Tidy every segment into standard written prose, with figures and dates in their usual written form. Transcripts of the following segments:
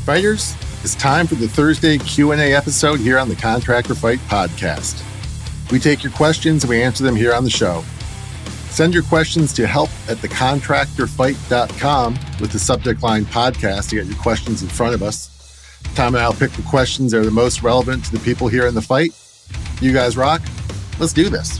Fighters, it's time for the Thursday Q&A episode here on the Contractor Fight podcast. We take your questions and we answer them here on the show. Send your questions to help@thecontractorfight.com with the subject line podcast to get your questions in front of us. Tom and I'll pick the questions that are the most relevant to the people here in the fight. You guys rock. Let's do this.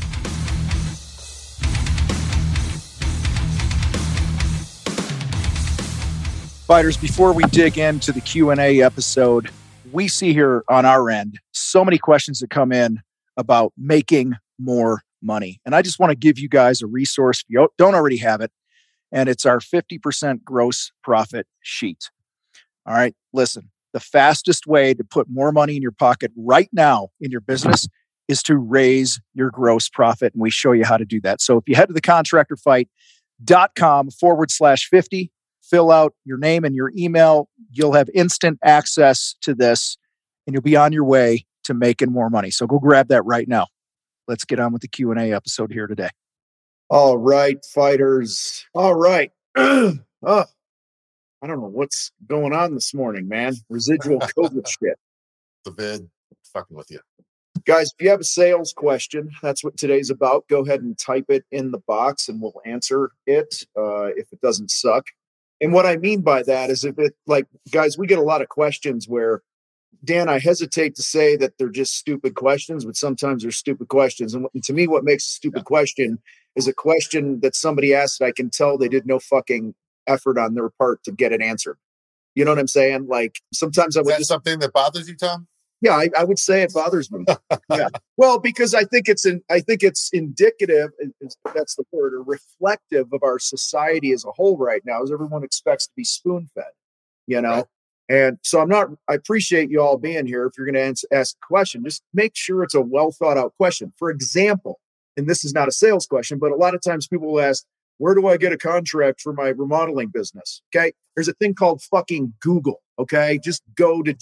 Fighters, before we dig into the Q&A episode, we see here on our end so many questions that come in about making more money. And I just want to give you guys a resource if you don't already have it, and it's our 50% gross profit sheet. All right, listen, the fastest way to put more money in your pocket right now in your business is to raise your gross profit, and we show you how to do that. So if you head to thecontractorfight.com/50, fill out your name and your email. You'll have instant access to this and you'll be on your way to making more money. So go grab that right now. Let's get on with the Q&A episode here today. All right, fighters. All right. I don't know what's going on this morning, man. Residual COVID shit. The vid, fucking with you. Guys, if you have a sales question, that's what today's about. Go ahead and type it in the box and we'll answer it if it doesn't suck. And what I mean by that is guys, we get a lot of questions where, Dan, I hesitate to say that they're just stupid questions, but sometimes they're stupid questions. And to me, what makes a stupid question is a question that somebody asked that I can tell they did no fucking effort on their part to get it answered. You know what I'm saying? Like sometimes Is that something that bothers you, Tom? Yeah, I would say it bothers me. Yeah. Well, because I think it's indicative, that's the word, or reflective of our society as a whole right now, as everyone expects to be spoon-fed, you know? Right. And so I appreciate you all being here. If you're going to ask a question, just make sure it's a well thought out question. For example, and this is not a sales question, but a lot of times people will ask, where do I get a contract for my remodeling business? Okay. There's a thing called fucking Google. Okay. Just go to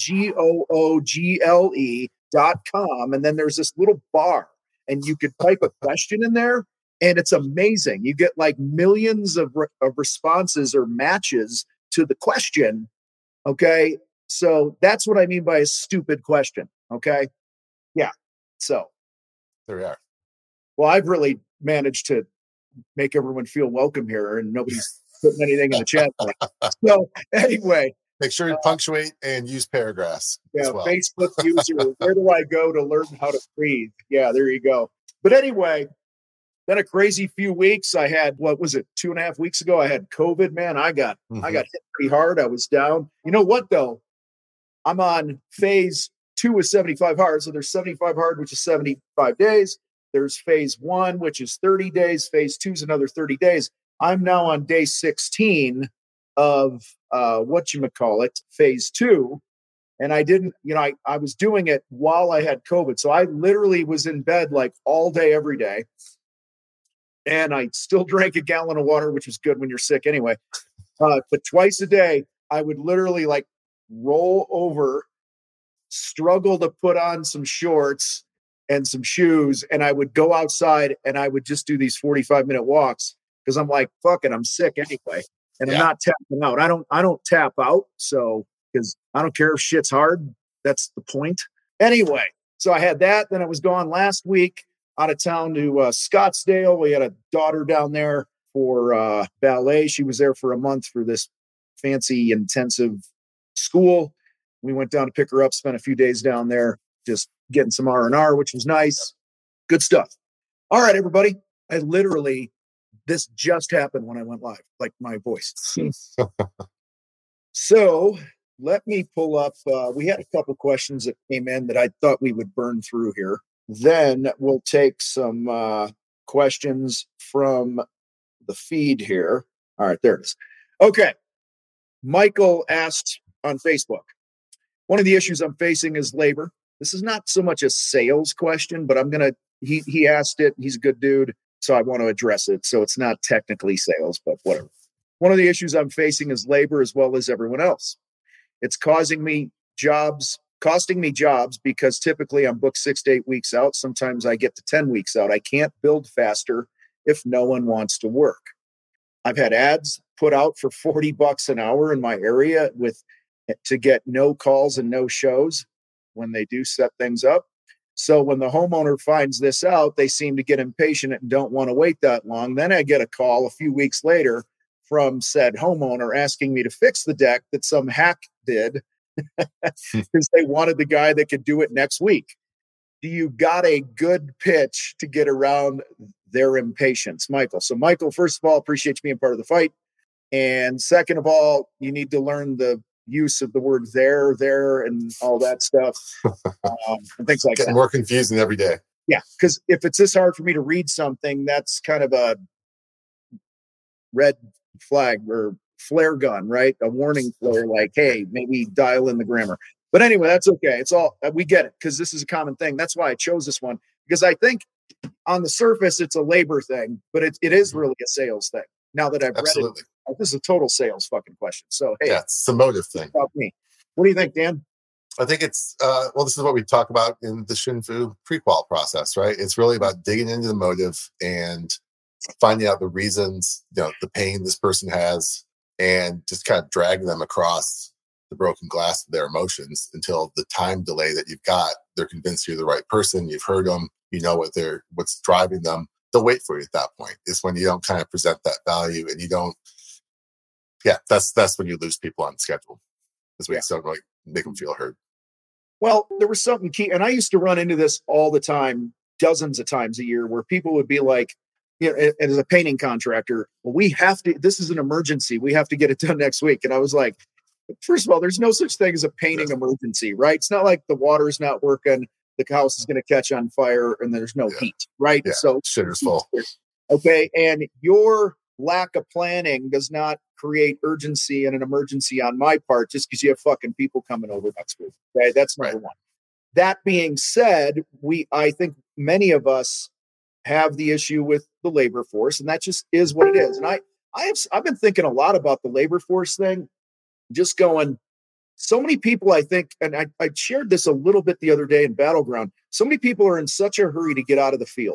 google.com. And then there's this little bar and you could type a question in there and it's amazing. You get like millions of responses or matches to the question. Okay. So that's what I mean by a stupid question. Okay. Yeah. So there we are. Well, I've really managed to make everyone feel welcome here and nobody's putting anything in the chat. So anyway, make sure you punctuate and use paragraphs. Yeah. As well. Facebook user, where do I go to learn how to breathe? Yeah, there you go. But anyway, been a crazy few weeks. I had, 2.5 weeks ago, I had COVID, man. I got hit pretty hard. I was down. You know what though? I'm on phase 2 of 75 hard. So there's 75 hard, which is 75 days. There's phase 1, which is 30 days. Phase 2 is another 30 days. I'm now on day 16 of phase 2. And I didn't, I was doing it while I had COVID. So I literally was in bed like all day, every day. And I still drank a gallon of water, which is good when you're sick anyway. But twice a day, I would literally like roll over, struggle to put on some shorts and some shoes, and I would go outside and I would just do these 45-minute walks because I'm like, fuck it, I'm sick anyway. And I'm not tapping out. I don't tap out. So, because I don't care if shit's hard. That's the point. Anyway, so I had that. Then I was gone last week out of town to Scottsdale. We had a daughter down there for ballet. She was there for a month for this fancy intensive school. We went down to pick her up, spent a few days down there, just getting some R&R, which was nice. Good stuff. All right, everybody. This just happened when I went live, like my voice. So let me pull up. We had a couple questions that came in that I thought we would burn through here. Then we'll take some questions from the feed here. All right, there it is. Okay. Michael asked on Facebook, one of the issues I'm facing is labor. This is not so much a sales question, but he asked it. He's a good dude. So I want to address it. So it's not technically sales, but whatever. One of the issues I'm facing is labor as well as everyone else. It's costing me jobs because typically I'm booked 6 to 8 weeks out. Sometimes I get to 10 weeks out. I can't build faster if no one wants to work. I've had ads put out for $40 an hour in my area with to get no calls and no shows when they do set things up. So when the homeowner finds this out, they seem to get impatient and don't want to wait that long. Then I get a call a few weeks later from said homeowner asking me to fix the deck that some hack did because they wanted the guy that could do it next week. Do you got a good pitch to get around their impatience, Michael? So Michael, first of all, appreciate you being part of the fight. And second of all, you need to learn the use of the word there, and all that stuff. And things like Getting that. more confusing every day. Yeah, because if it's this hard for me to read something, that's kind of a red flag or flare gun, right? A warning flare, like, hey, maybe dial in the grammar. But anyway, that's okay. It's all, we get it, because this is a common thing. That's why I chose this one, because I think on the surface, it's a labor thing, but it is really a sales thing. Now that I've read it, this is a total sales fucking question. So, hey, it's a motive thing. About me. What do you think, Dan? I think it's, this is what we talk about in the Shinfu pre-qual process, right? It's really about digging into the motive and finding out the reasons, the pain this person has, and just kind of dragging them across the broken glass of their emotions until the time delay that you've got, they're convinced you're the right person. You've heard them, you know what's driving them. They'll wait for you at that point. It's when you don't kind of present that value and you don't, that's when you lose people on schedule. That's when you start like make them feel heard. Well, there was something key, and I used to run into this all the time, dozens of times a year, where people would be like, as a painting contractor, well, this is an emergency. We have to get it done next week. And I was like, first of all, there's no such thing as a painting emergency, right? It's not like the water's not working, the house is going to catch on fire, and there's no heat, right? Yeah. So shitter's full. Okay. And your lack of planning does not create urgency and an emergency on my part just because you have fucking people coming over next week. Okay. That's number one. That being said, I think many of us have the issue with the labor force, and that just is what it is. And I've been thinking a lot about the labor force thing, just going, so many people, I think, and I shared this a little bit the other day in Battleground. So many people are in such a hurry to get out of the field,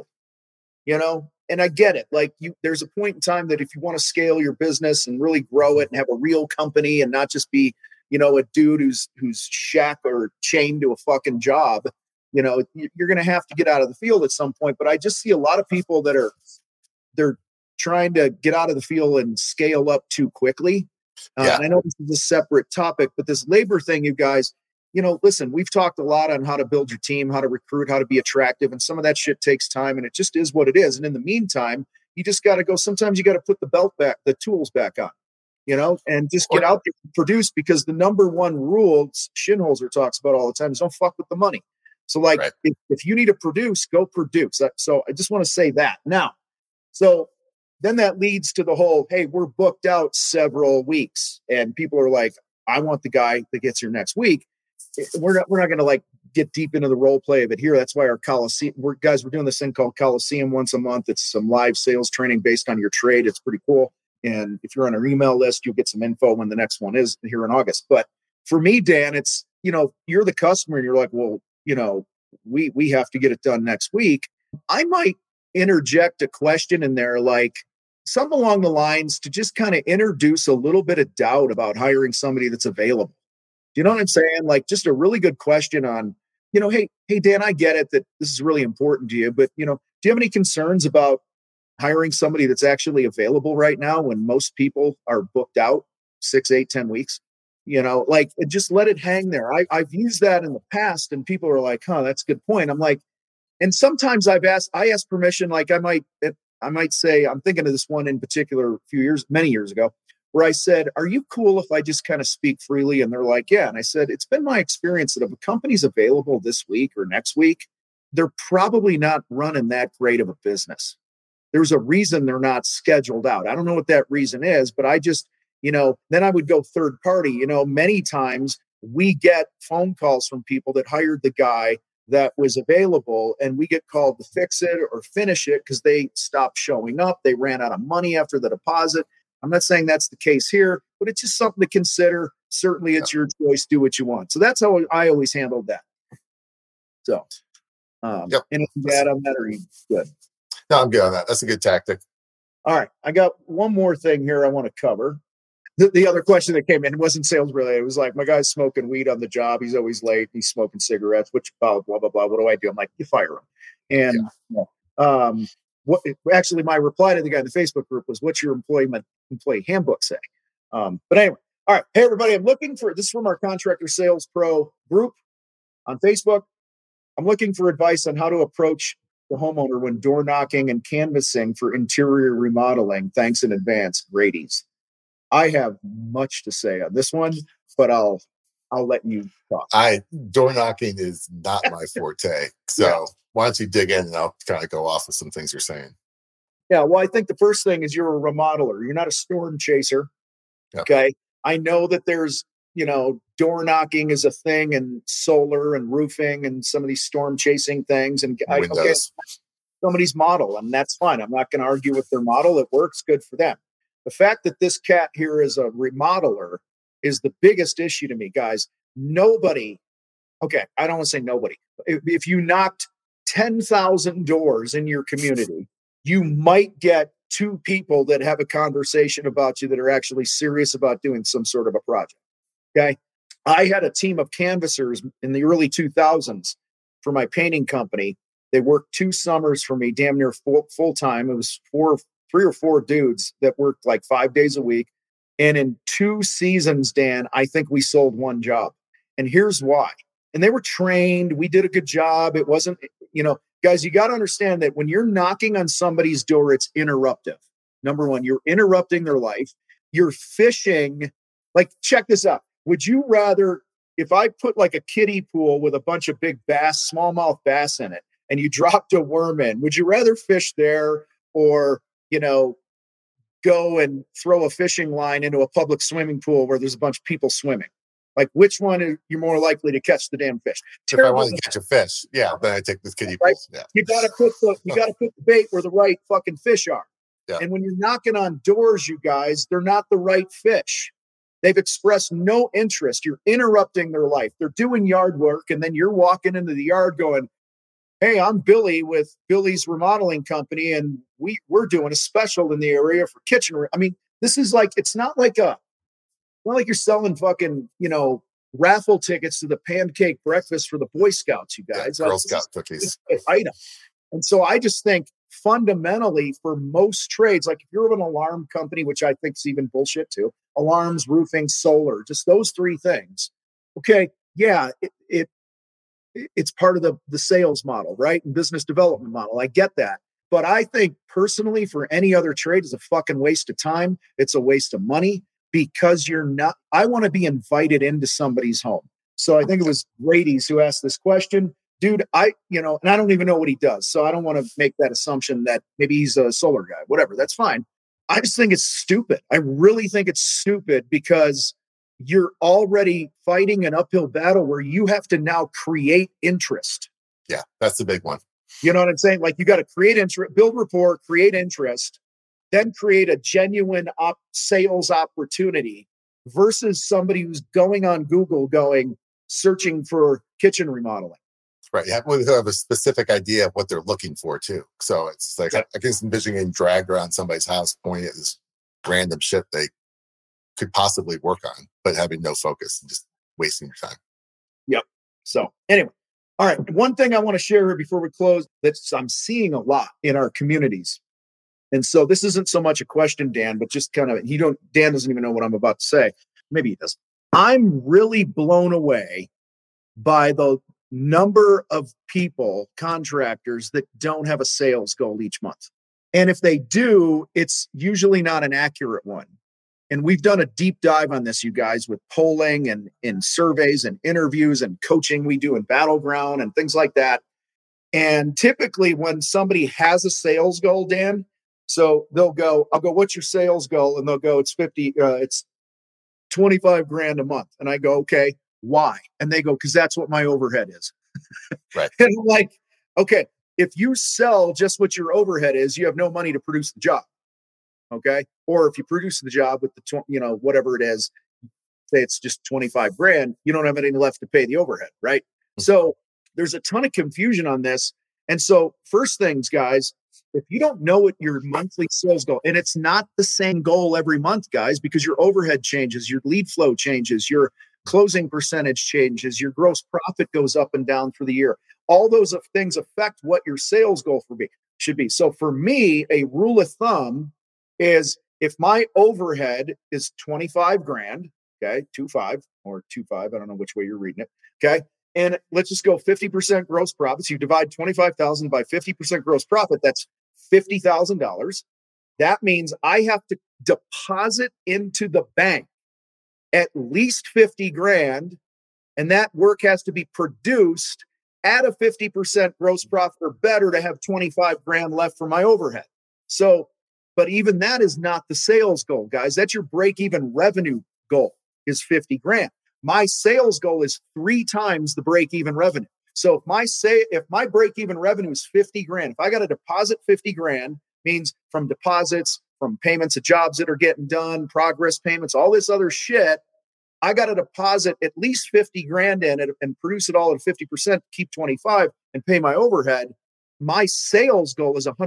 and I get it. Like there's a point in time that if you want to scale your business and really grow it and have a real company and not just be, a dude who's shack or chained to a fucking job, you're going to have to get out of the field at some point. But I just see a lot of people that they're trying to get out of the field and scale up too quickly. And I know this is a separate topic, but this labor thing, you guys, listen, we've talked a lot on how to build your team, how to recruit, how to be attractive. And some of that shit takes time, and it just is what it is. And in the meantime, you just got to go. Sometimes you got to put the tools back on, and just get out there and produce, because the number one rule Shinholzer talks about all the time is don't fuck with the money. So if you need to produce, go produce. So I just want to say that now. So then that leads to the whole, hey, we're booked out several weeks, and people are like, I want the guy that gets here next week. We're not going to get deep into the role play of it here. That's why our Coliseum, we're doing this thing called Coliseum once a month. It's some live sales training based on your trade. It's pretty cool. And if you're on our email list, you'll get some info when the next one is here in August. But for me, Dan, it's, you're the customer and you're like, well, we have to get it done next week. I might interject a question in there, like something along the lines to just kind of introduce a little bit of doubt about hiring somebody that's available. Do you know what I'm saying? Like just a really good question on, hey, Dan, I get it that this is really important to you, but, do you have any concerns about hiring somebody that's actually available right now when most people are booked out 6, 8, 10 weeks? Just let it hang there. I've used that in the past, and people are like, that's a good point. I'm like, and sometimes I ask permission. Like I might say, I'm thinking of this one in particular many years ago, where I said, are you cool if I just kind of speak freely? And they're like, yeah. And I said, it's been my experience that if a company's available this week or next week, they're probably not running that great of a business. There's a reason they're not scheduled out. I don't know what that reason is, but I just, then I would go third party. Many times we get phone calls from people that hired the guy that was available, and we get called to fix it or finish it because they stopped showing up. They ran out of money after the deposit. I'm not saying that's the case here, but it's just something to consider. Certainly it's your choice. Do what you want. So that's how I always handled that. So, anything to add on that, or are you good? No, I'm good on that. That's a good tactic. All right. I got one more thing here I want to cover. the other question that came in, it wasn't sales related. It was like, my guy's smoking weed on the job. He's always late. He's smoking cigarettes, which blah, blah, blah, blah. What do I do? I'm like, you fire him. And what actually my reply to the guy in the Facebook group was, what's your employee handbook say? But anyway, all right. Hey, everybody, I'm looking for, this is from our Contractor Sales Pro group on Facebook. I'm looking for advice on how to approach the homeowner when door knocking and canvassing for interior remodeling. Thanks in advance, Grady's. I have much to say on this one, but I'll let you talk. Door knocking is not my forte. So why don't you dig in and I'll kind of go off with some things you're saying. Yeah, well, I think the first thing is you're a remodeler. You're not a storm chaser. Yep. Okay. I know that there's, door knocking is a thing and solar and roofing and some of these storm chasing things. And somebody's model, and that's fine. I'm not going to argue with their model. It works good for them. The fact that this cat here is a remodeler is the biggest issue to me, guys. Nobody, okay, I don't want to say nobody. If you knocked 10,000 doors in your community, you might get 2 people that have a conversation about you that are actually serious about doing some sort of a project. Okay. I had a team of canvassers in the early 2000s for my painting company. They worked 2 summers for me, damn near full time. It was 3 or 4 dudes that worked like 5 days a week. And in 2 seasons, Dan, I think we sold 1 job. And here's why. And they were trained. We did a good job. It wasn't, guys, you got to understand that when you're knocking on somebody's door, it's interruptive. Number one, you're interrupting their life. You're fishing. Like, check this out. Would you rather, if I put like a kiddie pool with a bunch of big bass, smallmouth bass in it, and you dropped a worm in, would you rather fish there or, go and throw a fishing line into a public swimming pool where there's a bunch of people swimming? Like, which one are you more likely to catch the damn fish? If I want to catch a fish, then I take this kiddie pool. Yeah. You got to put the bait where the right fucking fish are. Yeah. And when you're knocking on doors, you guys, they're not the right fish. They've expressed no interest. You're interrupting their life. They're doing yard work, and then you're walking into the yard going, hey, I'm Billy with Billy's Remodeling Company, and we're doing a special in the area for kitchen. I mean, this is like, it's not like you're selling fucking, raffle tickets to the pancake breakfast for the Boy Scouts, you guys. Girl Scout cookies. Item. And so I just think fundamentally for most trades, like if you're an alarm company, which I think is even bullshit too, alarms, roofing, solar, just those 3 things. Okay. Yeah. It's part of the sales model, right? And business development model. I get that. But I think personally for any other trade is a fucking waste of time. It's a waste of money because I want to be invited into somebody's home. So I think it was Grady's who asked this question. Dude, and I don't even know what he does. So I don't want to make that assumption that maybe he's a solar guy, whatever. That's fine. I just think it's stupid. I really think it's stupid because you're already fighting an uphill battle where you have to now create interest. Yeah, that's the big one. You know what I'm saying? Like, you got to create interest, build rapport, create interest, then create a genuine sales opportunity versus somebody who's going on Google searching for kitchen remodeling. Right. You have a specific idea of what they're looking for too. So it's like, I can envision getting dragged around somebody's house, pointing at this random shit they could possibly work on, but having no focus and just wasting your time. Yep. So anyway, all right. One thing I want to share here before we close that I'm seeing a lot in our communities. And so this isn't so much a question, Dan, but just kind of, Dan doesn't even know what I'm about to say. Maybe he does. I'm really blown away by the number of people, contractors that don't have a sales goal each month. And if they do, it's usually not an accurate one. And we've done a deep dive on this, you guys, with polling and in surveys and interviews and coaching we do in Battleground and things like that. And typically when somebody has a sales goal, Dan, so I'll go, what's your sales goal? And they'll go, it's 25 grand a month. And I go, okay, why? And they go, because that's what my overhead is. Right. And I'm like, okay, if you sell just what your overhead is, you have no money to produce the job. Okay. Or if you produce the job with the, whatever it is, say it's just 25 grand, you don't have any left to pay the overhead. Right. Mm-hmm. So there's a ton of confusion on this. And so first things, guys, if you don't know what your monthly sales goal, and it's not the same goal every month, guys, because your overhead changes, your lead flow changes, your closing percentage changes, your gross profit goes up and down through the year. All those things affect what your sales goal should be. So for me, a rule of thumb is if my overhead is 25 grand, okay, 25 or 25, I don't know which way you're reading it, okay? And let's just go 50% gross profits. You divide 25,000 by 50% gross profit, that's $50,000. That means I have to deposit into the bank at least 50 grand, and that work has to be produced at a 50% gross profit or better to have 25 grand left for my overhead. So, but even that is not the sales goal, guys. That's your break-even revenue goal is 50 grand. My sales goal is 3 times the break-even revenue. So if my break-even revenue is 50 grand, if I got to deposit 50 grand, means from deposits, from payments of jobs that are getting done, progress payments, all this other shit, I got to deposit at least 50 grand in it and produce it all at 50%, keep 25 and pay my overhead. My sales goal is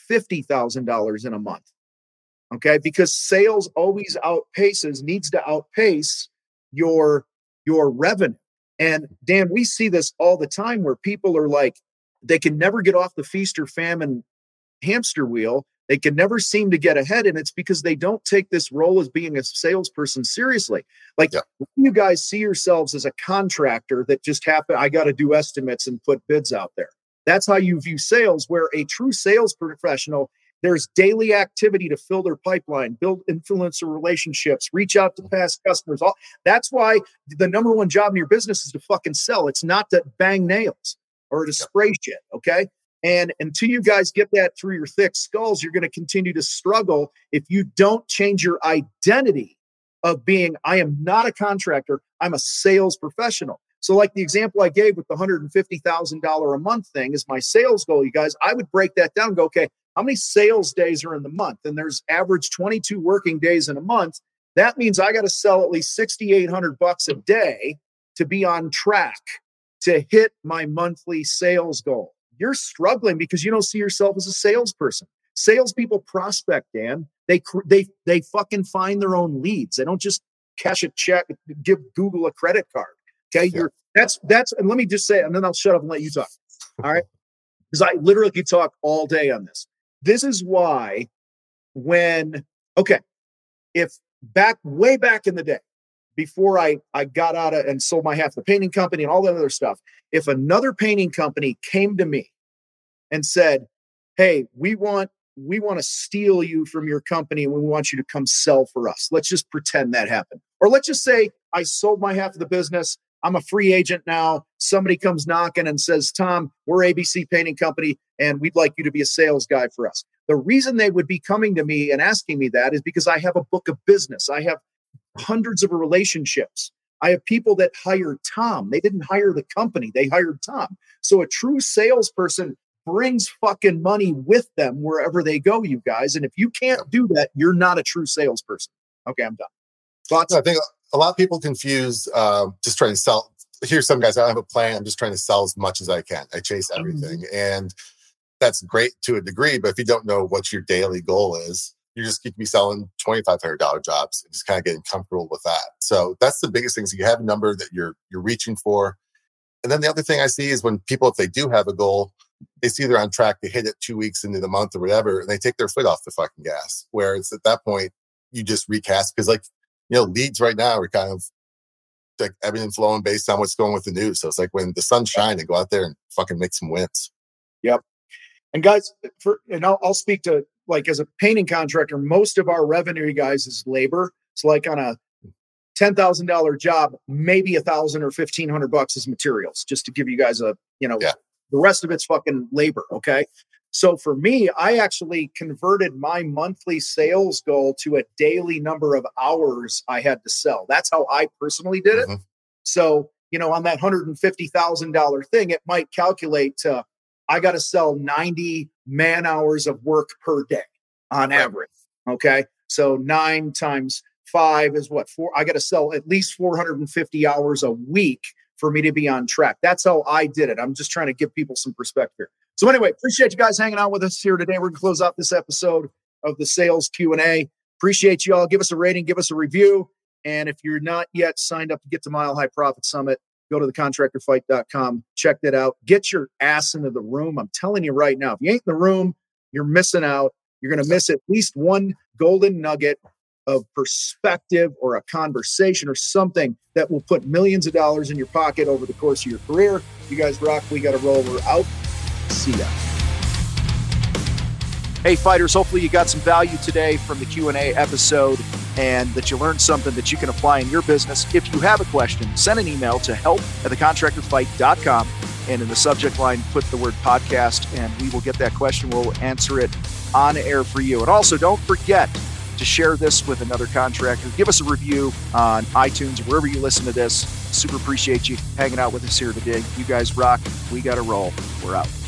$150,000 in a month. Okay. Because sales always needs to outpace your revenue. And Dan, we see this all the time where people are like, they can never get off the feast or famine hamster wheel. They can never seem to get ahead. And it's because they don't take this role as being a salesperson seriously. Like you guys see yourselves as a contractor that just I got to do estimates and put bids out there. That's how you view sales, where a true sales professional, there's daily activity to fill their pipeline, build influencer relationships, reach out to past customers. That's why the number one job in your business is to fucking sell. It's not to bang nails or to spray shit. Okay. And until you guys get that through your thick skulls, you're going to continue to struggle if you don't change your identity of being, I am not a contractor, I'm a sales professional. So like the example I gave with the $150,000 a month thing is my sales goal, you guys, I would break that down and go, okay, how many sales days are in the month? And there's average 22 working days in a month. That means I got to sell at least $6,800 a day to be on track to hit my monthly sales goal. You're struggling because you don't see yourself as a salesperson. Salespeople prospect, Dan. They fucking find their own leads. They don't just cash a check, give Google a credit card. Okay, that's. And let me just say, and then I'll shut up and let you talk. All right, because I literally could talk all day on this. This is why if way back in the day, before I got out and sold my half the painting company and all that other stuff, if another painting company came to me and said, hey, we want to steal you from your company and we want you to come sell for us. Let's just pretend that happened. Or let's just say I sold my half of the business. I'm a free agent now. Somebody comes knocking and says, Tom, we're ABC Painting Company and we'd like you to be a sales guy for us. The reason they would be coming to me and asking me that is because I have a book of business. I have hundreds of relationships. I have people that hired Tom. They didn't hire the company. They hired Tom. So a true salesperson brings fucking money with them wherever they go, you guys. And if you can't do that, you're not a true salesperson. Okay, I'm done. Thoughts? I think a lot of people confuse just trying to sell. Here's some guys, I have a plan. I'm just trying to sell as much as I can. I chase everything. And that's great to a degree. But if you don't know what your daily goal is, you just get to be selling $2,500 jobs and just kind of getting comfortable with that. So that's the biggest thing. So you have a number that you're reaching for. And then the other thing I see is when people, if they do have a goal, they see they're on track to hit it 2 weeks into the month or whatever, and they take their foot off the fucking gas. Whereas at that point, you just recast because, like, leads right now are kind of like ebbing and flowing based on what's going with the news. So it's like when the sun's shining, go out there and fucking make some wins. Yep. And guys, I'll speak to, like, as a painting contractor, most of our revenue, you guys, is labor. So like on a $10,000 job, maybe $1,000 or $1,500 is materials, just to give you guys the rest of it's fucking labor. Okay. So for me, I actually converted my monthly sales goal to a daily number of hours I had to sell. That's how I personally did it. So, on that $150,000 thing, it might calculate to, I got to sell 90 man hours of work per day on average. Okay. So 9 times 5 is what? 4. I got to sell at least 450 hours a week for me to be on track. That's how I did it. I'm just trying to give people some perspective here. So anyway, appreciate you guys hanging out with us here today. We're going to close out this episode of the Sales Q&A. Appreciate you all. Give us a rating, give us a review. And if you're not yet signed up to get to Mile High Profit Summit, go to thecontractorfight.com. Check that out. Get your ass into the room. I'm telling you right now, if you ain't in the room, you're missing out. You're going to miss at least one golden nugget of perspective or a conversation or something that will put millions of dollars in your pocket over the course of your career. You guys rock. We got to roll. We're out. See ya. Hey, fighters, hopefully you got some value today from the Q&A episode and that you learned something that you can apply in your business. If you have a question, send an email to help@thecontractorfight.com, and in the subject line, put the word podcast, and we will get that question. We'll answer it on air for you. And also, don't forget to share this with another contractor. Give us a review on iTunes or wherever you listen to this. Super appreciate you hanging out with us here today. You guys rock. We got to roll. We're out.